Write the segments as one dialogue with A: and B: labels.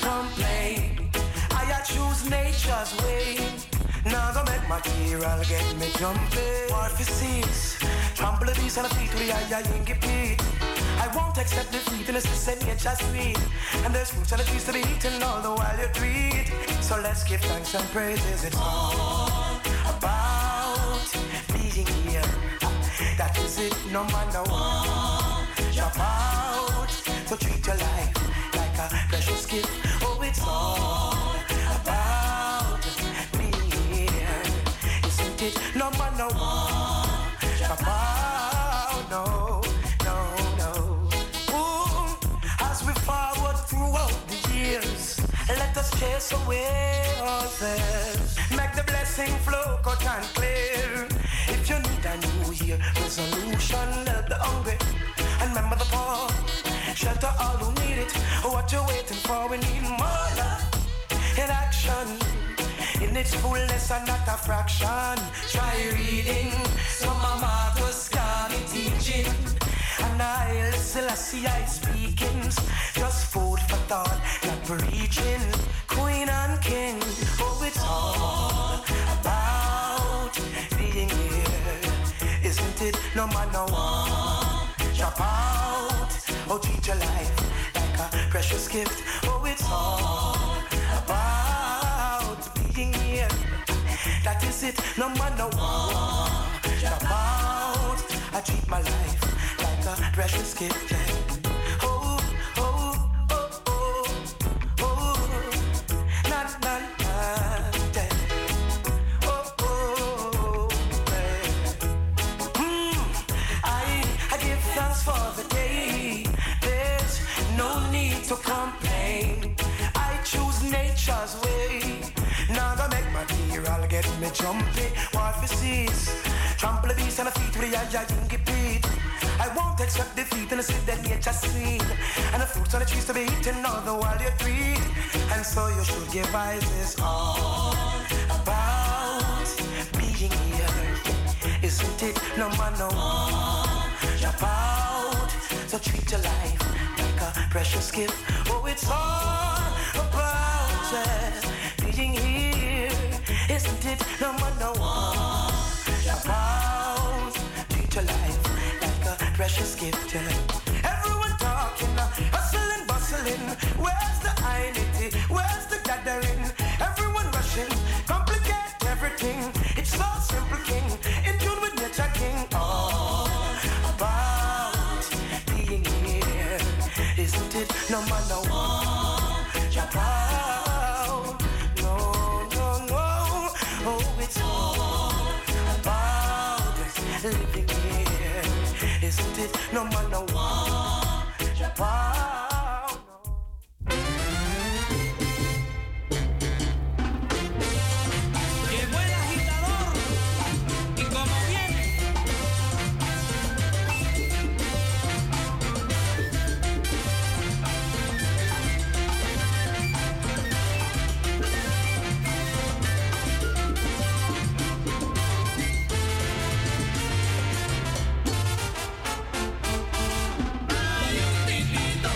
A: complain. I choose nature's way. Now go make material get me jumping. War for seas, trample the beast on the feet with the eye inky peat. I won't accept defeat unless they say nature's sweet. And there's fruits on the trees to be eaten all the while you treat. So let's give thanks and praises. It's all about being here. That is it, no matter what. Jump out, so treat your life like a precious gift. Oh, it's all about being here. Isn't it, no matter what. Jump out, no, no, no. Ooh, as we forward throughout the years, let us chase away our fears. Make the blessing flow cut and clear. If you need a new year resolution, help the hungry and remember the poor. Shelter all who need it. What you waiting for? We need more love in action, in its fullness and not a fraction. Try reading some of Marcus Garvey teaching, and I'll Selassie I speakings. Just food for thought, not preaching. Queen and king, oh it's all about being here. Isn't it, no matter what. Drop out, oh treat your life like a precious gift. Oh it's all about being here. That is it, no matter what. Drop out, I treat my life like a precious gift. Oh, oh, oh, oh, oh, na na na, oh, oh, I give thanks for the day. There's no need to complain. I choose nature's way. Now go make material get me jumpy. War for seas, trample the beast on the feet with the eye inky peat. I won't accept defeat unless it's that nature's sweet. And the fruits on the trees to be eaten all the while you treat. And so you should give eyes. It's all about being here. Isn't it, no matter what. Jump out, so treat your life like a precious gift. Oh, it's all about being here. Isn't it, no matter what. Jump out, treat your life like a precious gift. Everyone talking, hustling, bustling. Where's the unity? Where's the gathering? Everyone rushing, complicate everything. It's so simple, king, in tune with nature, king. All about being here. Isn't it, no matter what. Jump out, no, no, no. Oh, it's all about living here. Isn't it, no matter what. Jump out, no.
B: Llegó el agitador y como viene. Hay un titito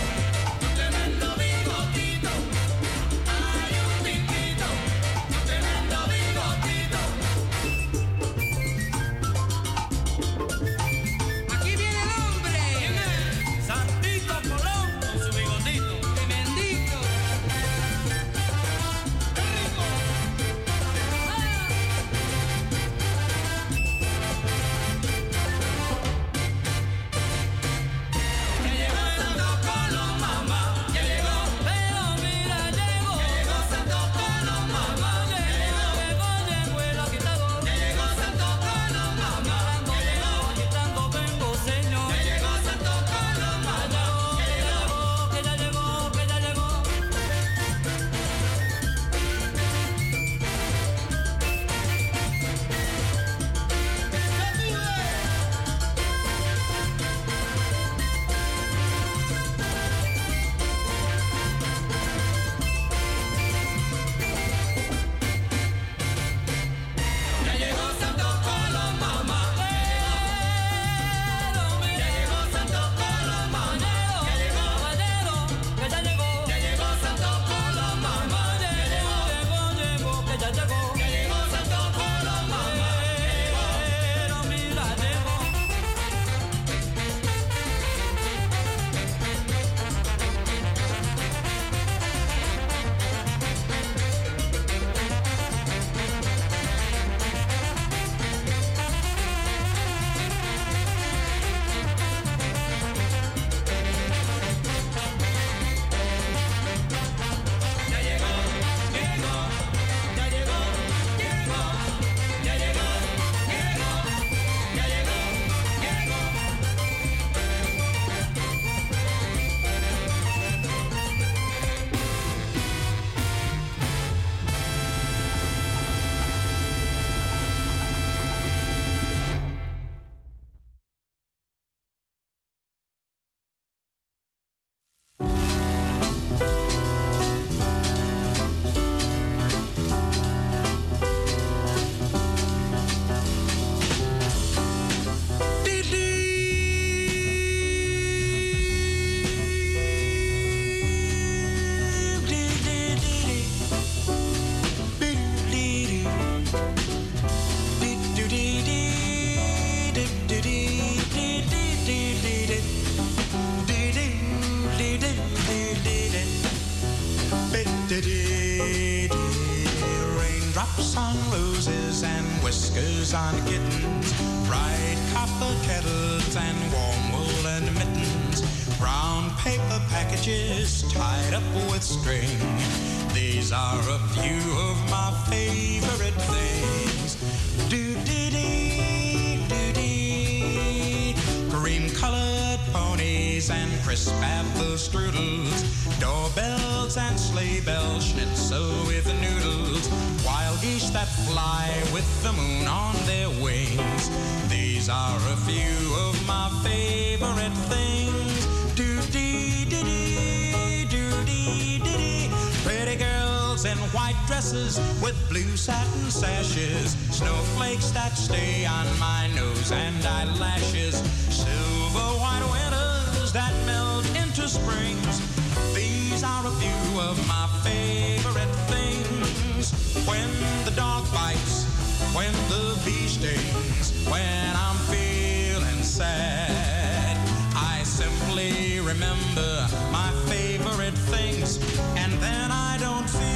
C: Raindrops on roses and whiskers on kittens, bright copper kettles and warm woolen mittens, brown paper packages tied up with string. These are a few of my favorite things. Do-dee-dee, do-dee, cream-colored ponies and crisp apple strudels, doorbells and sleigh bells, schnitzel with noodles, wild geese that fly with the moon on their wings. These are a few of my favorite things. Do-dee-dee-dee, do-dee-dee-dee, pretty girls in white dresses with blue satin sashes, snowflakes that stay on my nose and eyelashes, silver white winters that melt into springs. These are a few of my favorite things. When the dog bites, when the bee stings, when I'm feeling sad, I simply remember my favorite things, and then I don't feel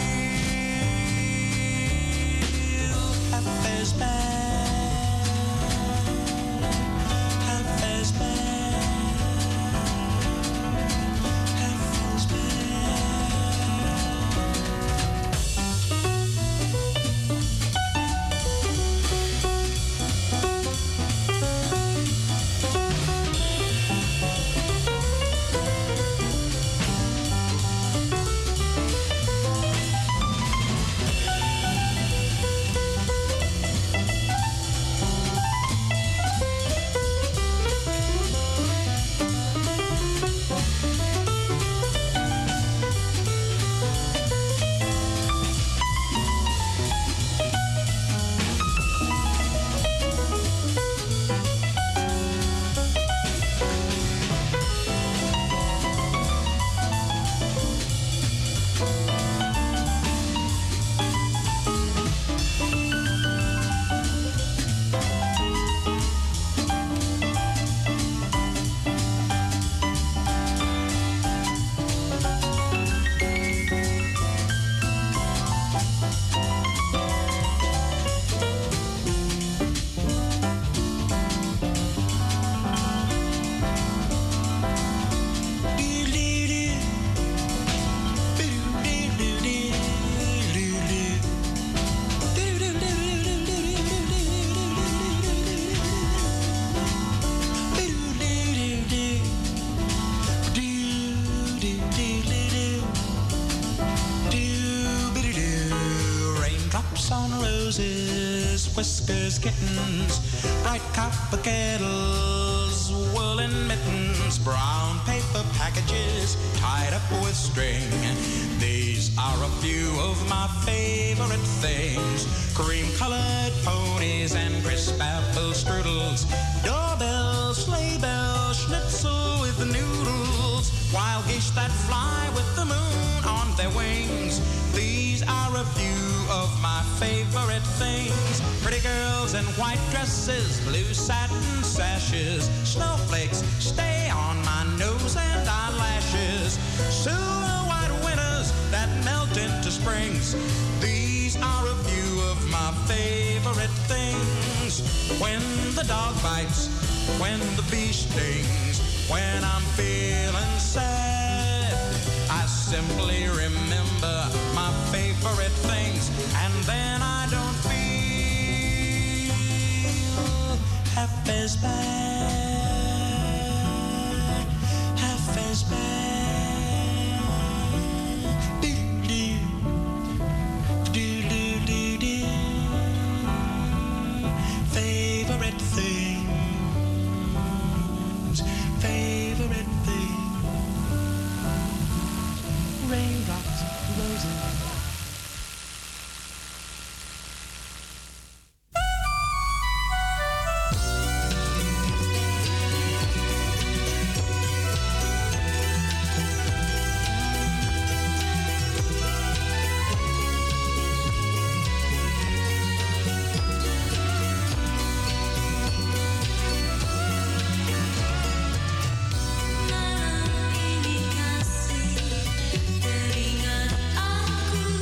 C: half as bad, half as bad, half as whiskers, kittens, bright copper kettles, woolen mittens, brown paper packages tied up with string. These are a few of my favorite things. Cream-colored ponies and crisp apple strudels, doorbells, sleigh bells, schnitzel with the noodles, wild geese that fly with the moon on their wings. These are a few of my favorite things. Pretty girls in white dresses, blue satin sashes, snowflakes stay on my nose and eyelashes, silver white winters that melt into springs. These are a few of my favorite things. When the dog bites, when the bee stings, when I'm feeling sad, I simply remember my favorite things, and then I don't feel half as bad, half as bad. Do-do, do-do-do-do. Favorite things, favorite things. Raindrops, roses.
D: Teringat aku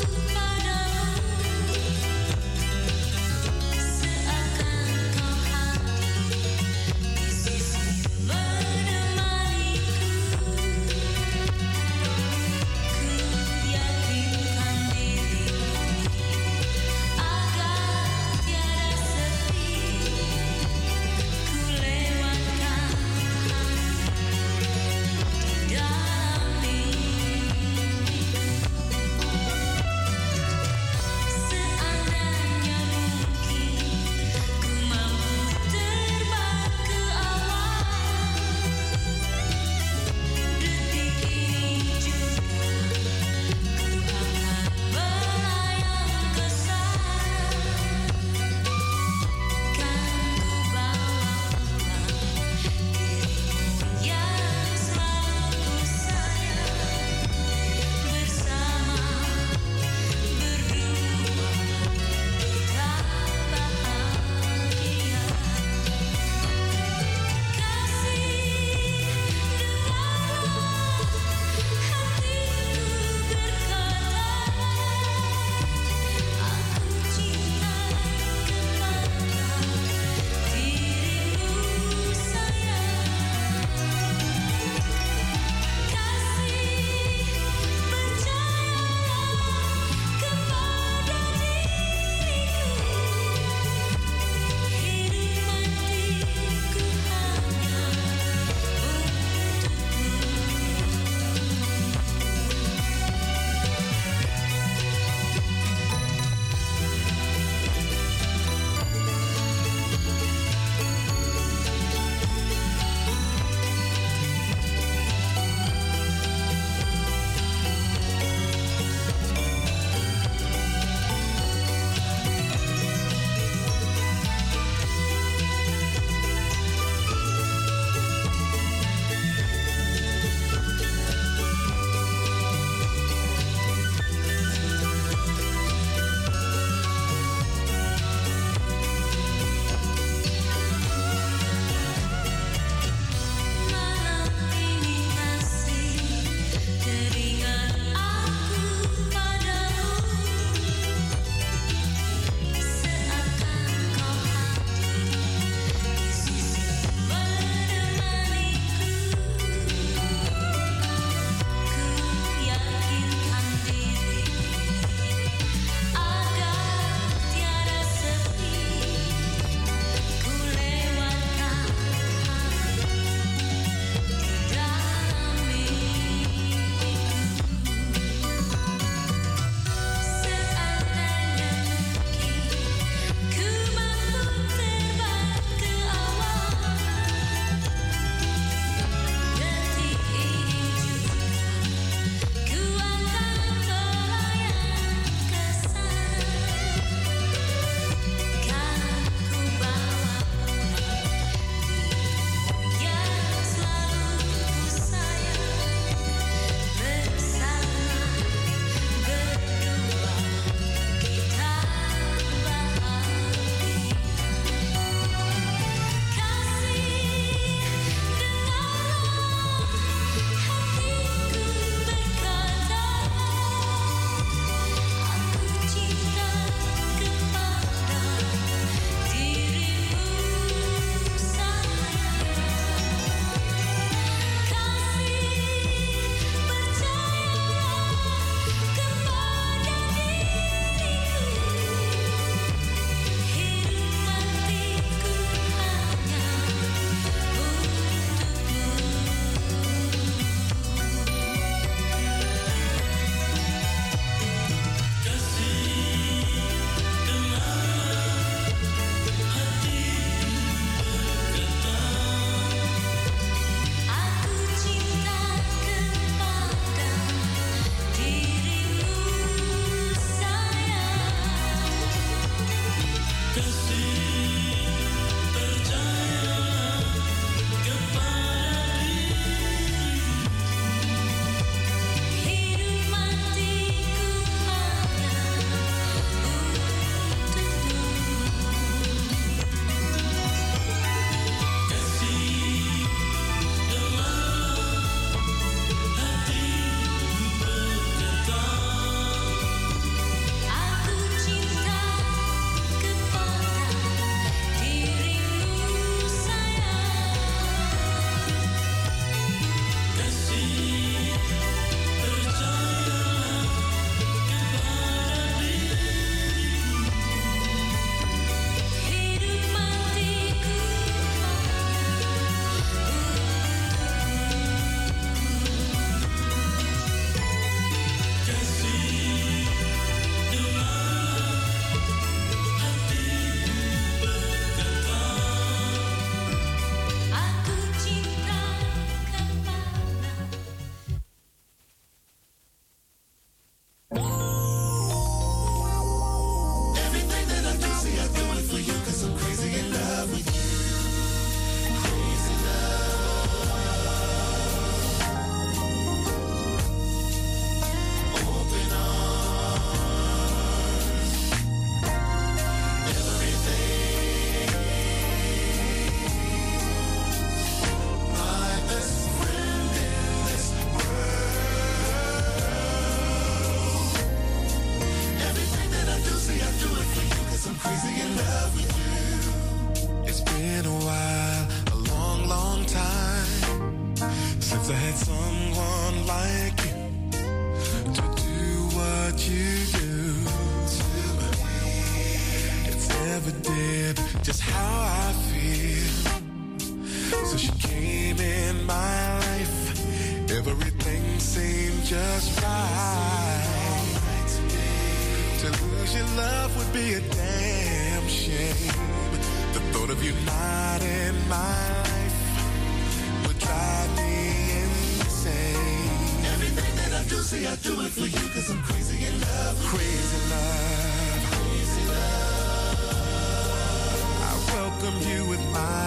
A: lose your love would be a damn shame. The thought of you not in my life would drive me insane. Everything that I do, see, I do it for you, 'cause I'm crazy in love. Crazy love. Crazy love. I welcome you with my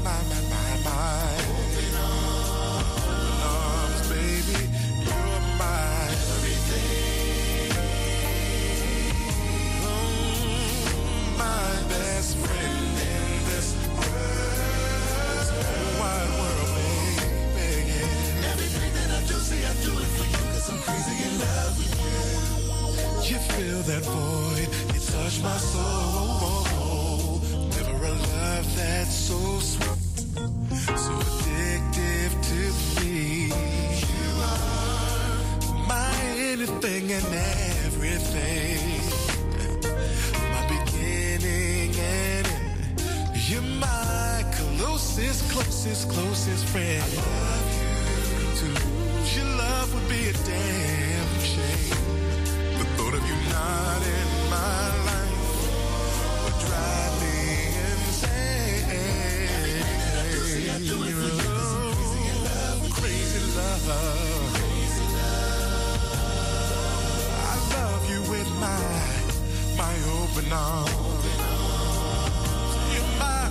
A: open arms, baby. You're my everything. My best friend in this world, wide world, baby. Everything that I do, see, I do it for you, 'cause I'm crazy in love with you. You fill that void, you touch my soul. Never a love that's so sweet, so addictive to me. You are my anything and everything, my beginning and end. You're my closest friend. I love you. To lose your love would be a damn shame. The thought of you not in my life would drive me insane. I do it for you, 'cause I'm crazy in love. Crazy love. Crazy love. I love you with my open arms. You're my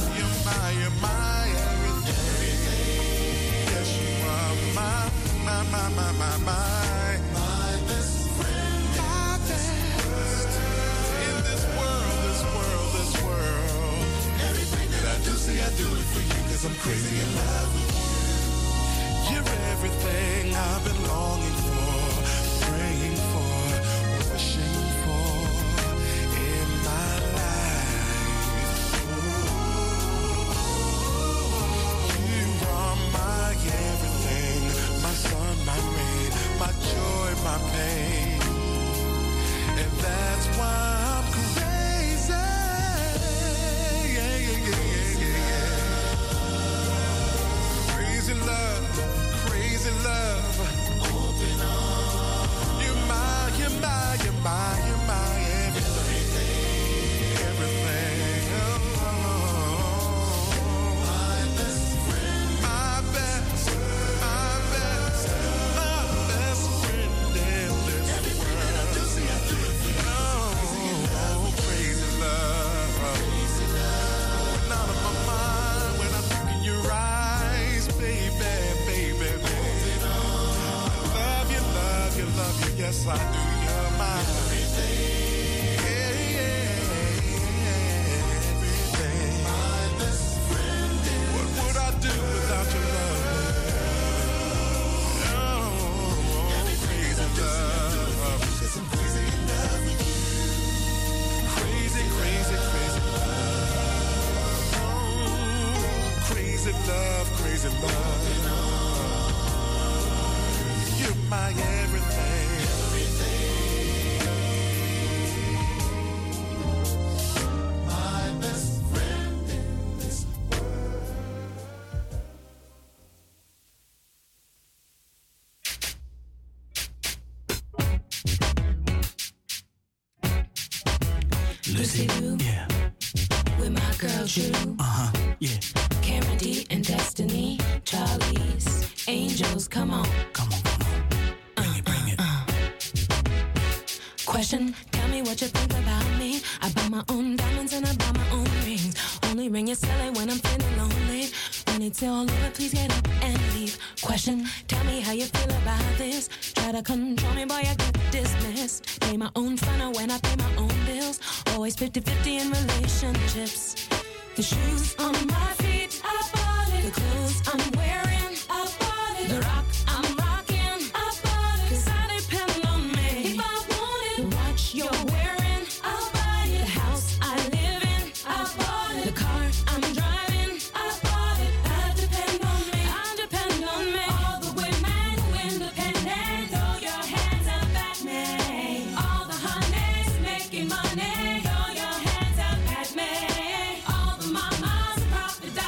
A: everything. Yes, you are my best friend. My best in this world. Everything that I do, see, I do it for you, 'cause I'm crazy in love with you. You're everything I've been longing for, praying for, wishing for in my life. You are my everything, my sun, my rain, my joy, my pain. And that's why I'm crazy. Crazy love, crazy love. Open arms. You're my everything. Everything. Oh. My best friend. My best friend in this world. I do, see, I do it for you. Oh, crazy love. Crazy love. When out of my mind, when I look in your eyes, baby. I love you, yes I do. You're my everything. Everything. My best friend. What would I do without your love? Oh, crazy love. 'Cause I'm crazy in love with you. Crazy love. Oh, crazy love. You're my everything. My best friend in this world.
D: Lucy Lou,
C: Yeah.
D: with my girl Drew,
C: Yeah.
D: Cameron D and Destiny, Charlie's Angels, come on.
C: Come on. Bring it.
D: Question, tell me what you think about me. I buy my own diamonds and I buy my own rings. Only ring you sell it when I'm feeling lonely. When it's all over, please get up and leave. Question, tell me how you feel about this. Try to control me, boy, I get dismissed. Pay my own funnel when I pay my own bills. Always 50-50 in relationships. The shoes on my feet, I bought it. The clothes I'm wearing, I bought it. The rock I'm rocking, I bought it. 'Cause I depend on me. If I want it, the watch you're wearing, I'll buy it. The house I live in, I bought it. The car I'm driving, I bought it. I depend on me. All the women who independent, throw your hands up at me. All the honeys making money, throw your hands up at me. All the mamas, profit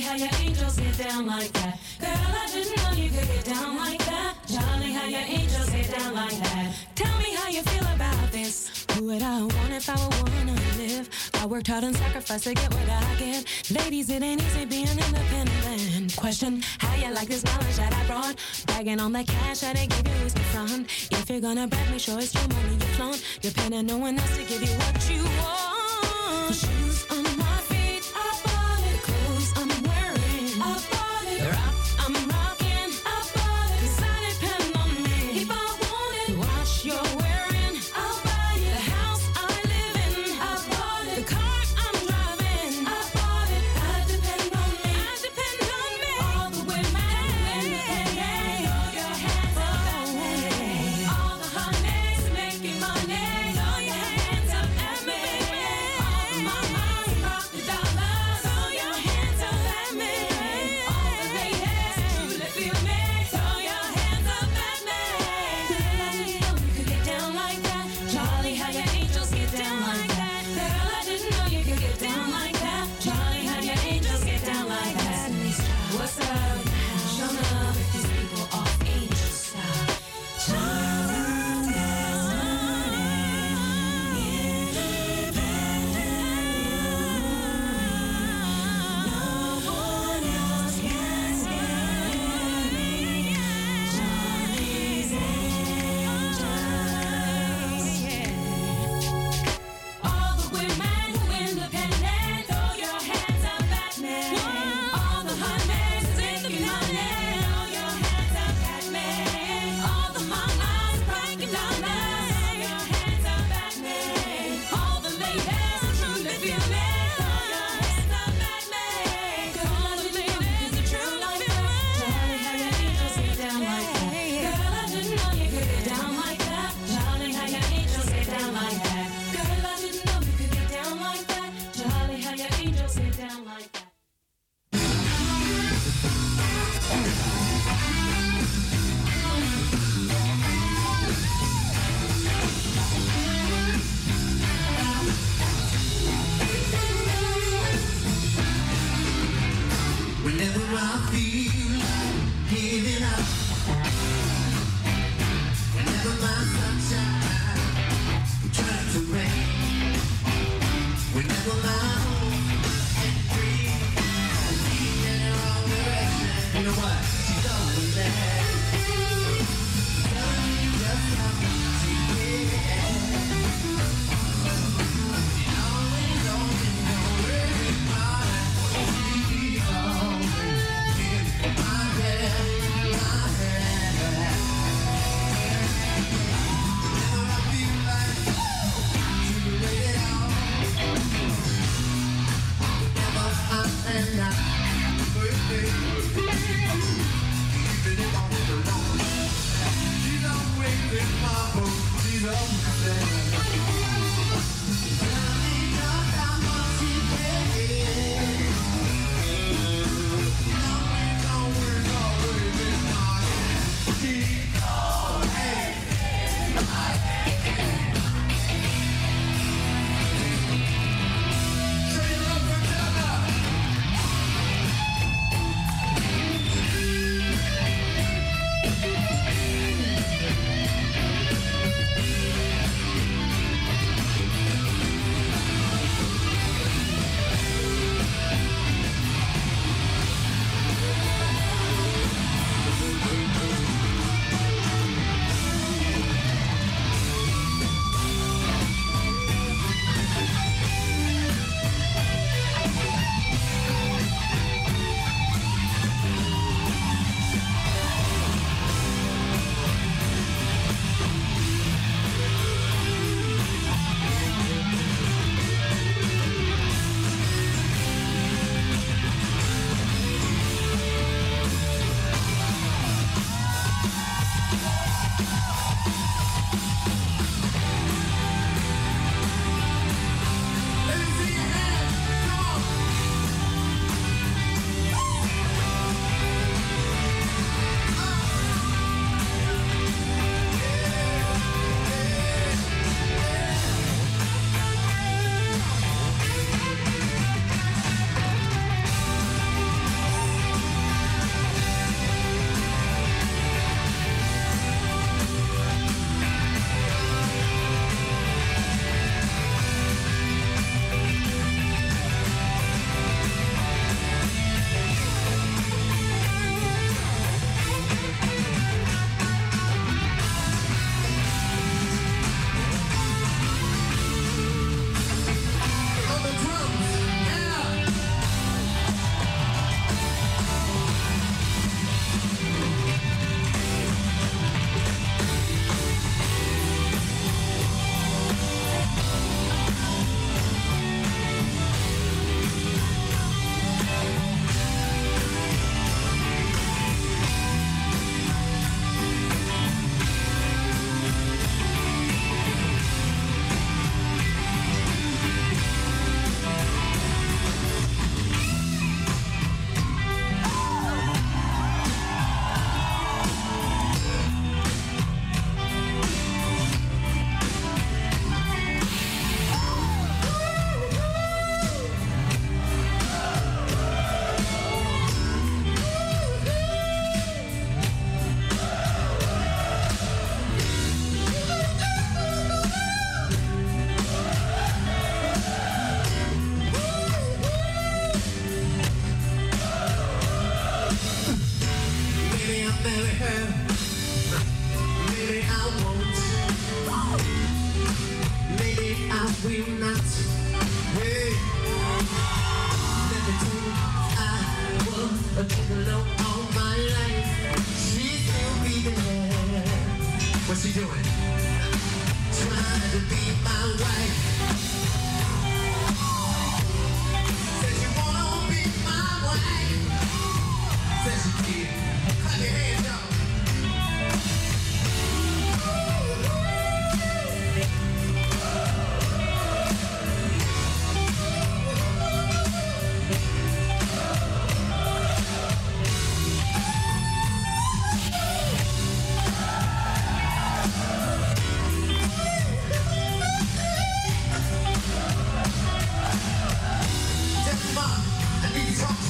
D: how your angels get down like that. Girl, I didn't know you could get down like that. Charlie, how your angels get down like that. Tell me how you feel about this. Who would I want if I would wanna live? I worked hard and sacrificed to get what I get. Ladies, it ain't easy being independent. Question, how you like this knowledge that I brought? Bragging on the cash that I gave you is the front. If you're gonna brag, make sure it's your money you flaunt. You're paying no one else to give you what you want. The shoes on my feet, I bought it. The clothes I'm wearing, I bought it. The rock I'm rocking, I bought it. 'Cause I depend on me. If I want it, the watch you're wearing, I'll buy it. The house I live in, I bought it. The car I'm driving, I bought it. I depend on me. I depend on me. All the women, throw your hands up at me. All the honeys making money, throw your hands up at me.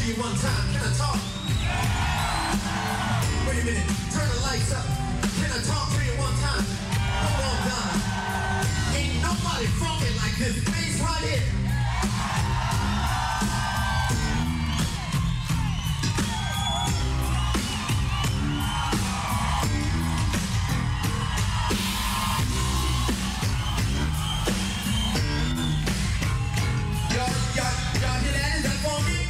E: you one time. Can I talk? Wait a minute. Turn the lights up. Can I talk to you one time? Hold on, Donna. Ain't nobody funky like this bass right here. Y'all hear that? Is that funky?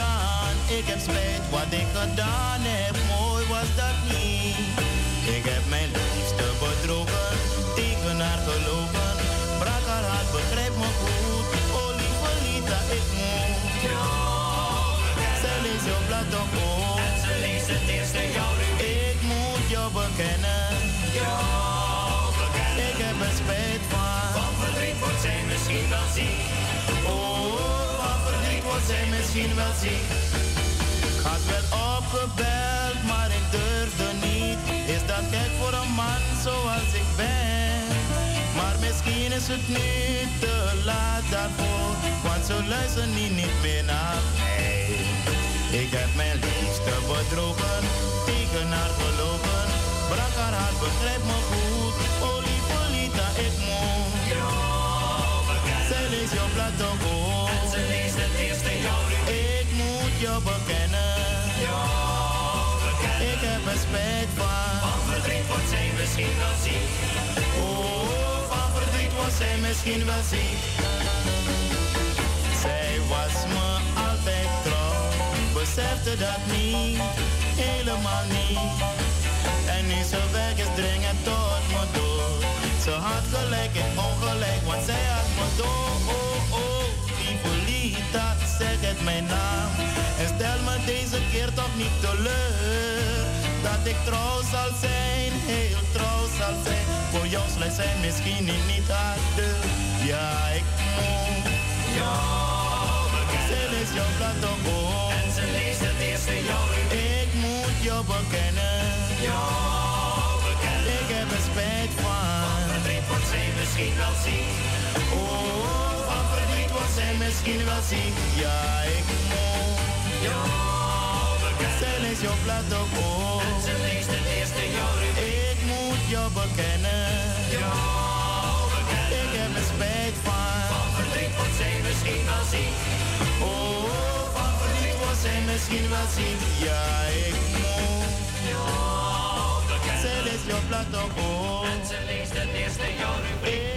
F: gedaan. Ik heb spijt wat ik gedaan heb. Mooi was dat niet. Ik heb mijn liefste bedrogen, tegen haar gelogen. Brak haar hart, begrijp me goed. Oh lieve Lita, ik moet. Zij leest jouw blad toch ook. En ze leest het eerste jouw rubriek. Ik moet jou bekennen. Ik heb er spijt van. Van verdriet wordt zij misschien wel ziek. Oh, van verdriet wordt zij misschien wel ziek. Ik had wel opgebeld, maar ik durfde niet. Is dat gek voor een man zoals ik ben? Maar misschien is het nu te laat daarvoor. Want ze luisteren niet meer naar mij. Ik heb mijn liefste bedrogen, tegen haar gelogen. Brak haar hart, begrijp me goed. Oh lieve Lita, ik moet. Zij leest jouw blad toch ook. En ze leest het eerste jouw rubriek. Ik moet jou bekennen. Ik heb er spijt van. Van verdriet wordt zij misschien wel ziek. Oh, van verdriet wordt zij misschien wel ziek. Zij was me altijd trouw. Besefte dat niet, helemaal niet. En nu ze weg is, dringend tot me door. Ze had gelijk en ongelijk, want zij had me door. Oh, oh, lieve Lita, zeg het mijn naam. En stel me deze keer toch niet teleur. Dat ik trouw zal zijn, heel trouw zal zijn. Voor jou sluit zij misschien niet aan de deur. Ja, ik moet. Ze leest jouw blad toch ook. En ze leest het eerste jouw rubriek. Ik moet jou bekennen. Ik heb er spijt van. Van verdriet wordt zij misschien wel ziek. Oh, van verdriet wordt zij misschien wel ziek. Ja, ik moet. Zij leest jouw blad ook ook. En ze leest het eerste jouw rubriek. Ik moet jou bekennen. Ik heb er spijt van. Van verdriet wordt zij misschien wel ziek. Oh, van verdriet wordt zij misschien wel ziek. Ja, ik moet. Zij leest jouw blad ook ook. En ze leest het eerste jouw rubriek.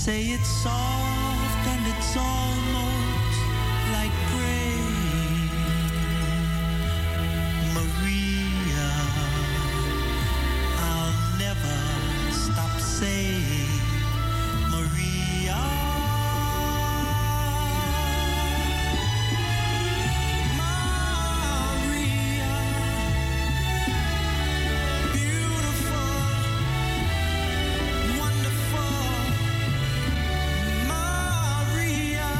C: Say it's soft and it's almost like praying. Maria, I'll never stop saying Maria. Maria, beautiful, wonderful. Maria,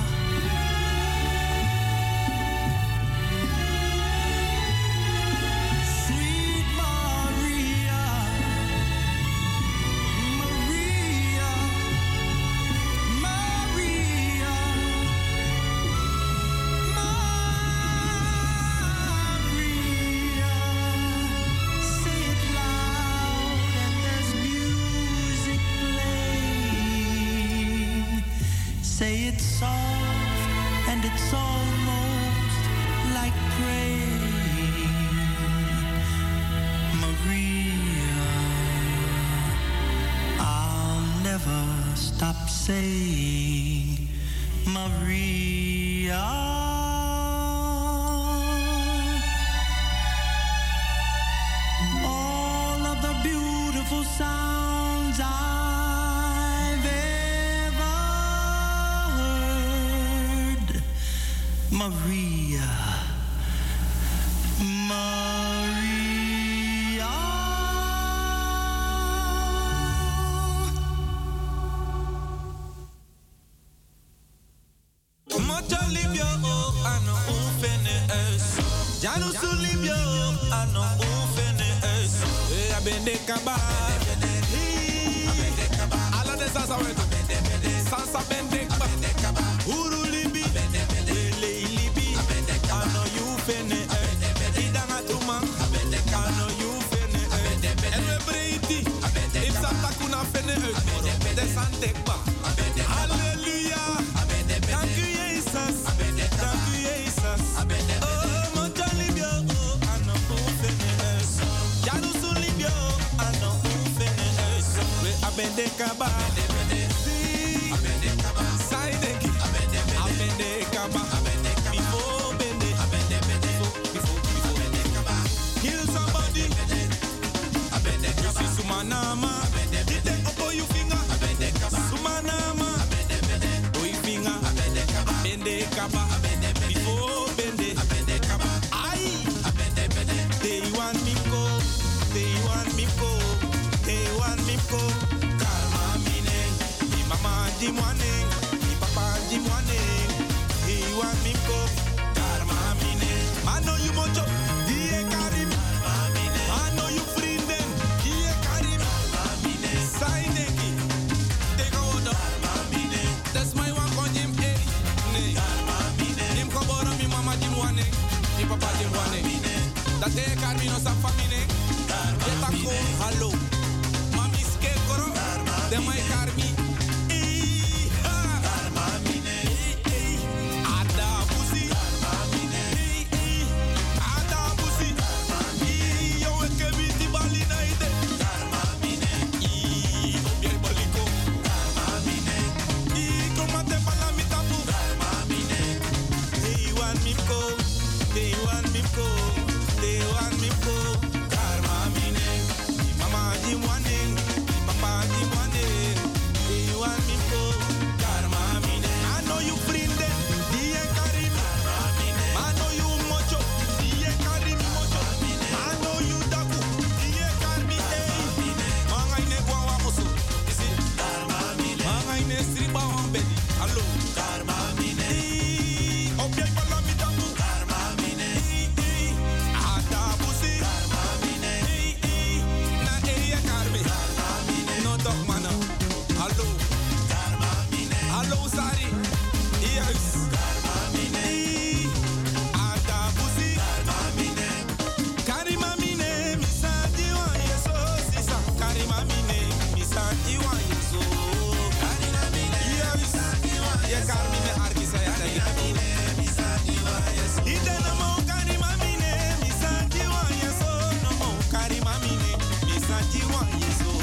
C: sweet Maria, Maria, Maria, Maria. Say it loud and there's music playing. Say it's soft and it's almost like praying. Maria, I'll never stop saying Maria. All of the beautiful sounds I've ever heard. Maria, Maria.
G: Mucho libio, ano ufene es. Ya no su libio, ano ufene es. Abende kaba, ala de salsa wetu, salsa bende kaba, uru libi, ele libi, ano ufene es. Idanga tuma, ano ufene es. Elwe breiti, ipsa takuna fene es. Desantekba, hallelujah. Thank you, Jesus. Thank you, Jesus. Oh, mucho libio, ano ufene es. Ya no su libio, ano ufene es. Abende kaba, si, saideki, abende kaba, before bende, before kill somebody. You see sumanama, you take up your finger, sumanama. Bende kaba, before bende, ay, they want me go, they want me go, they want me go. Karma mine, mi mama jimwane, mi papa jimwane, they want me go. Karma mine, I know you mocho, die karim, I know you frienden, die karim, saineki, take a order, that's my one konjim. Nim koboro mi mama jim wane, mi papa jim wane. Dat de karmi no sa famine. Yeta ko hallo. Mami ske koro, de mai karmi. Ada busi. Ada busi. Yo eke biti balina ide. Obiel baliko. Komate bala mi tabu. They want me go, they want me go, they want me go. Karma mine, mama jim waning, papa jim waning. They want me go, karma mine. I know you frienden, die karim. I know you mocho, die karim mocho. I know you daku, die karmi eh. Manga ine guawa oso, isi. Manga ine striba wambedi, allo. Karma mine. Obiai bala mi tabu. Karma mine. Ada busi. Karma mine. Na eya karmi. Karma mine. No dog mana. Allo. Karma mine. Allo sari. Yes. Karma mine. Ada busi. Karma mine. Karima mine. Misati wa yeso sisa. Karima mine. Misati wa yeso. Karima mine. Yes. Ye karmine argisa ya da mine. Misati wa yeso. Ide na mo karima mine. Misati wa yeso. No mo karima mine. Misati wa yeso.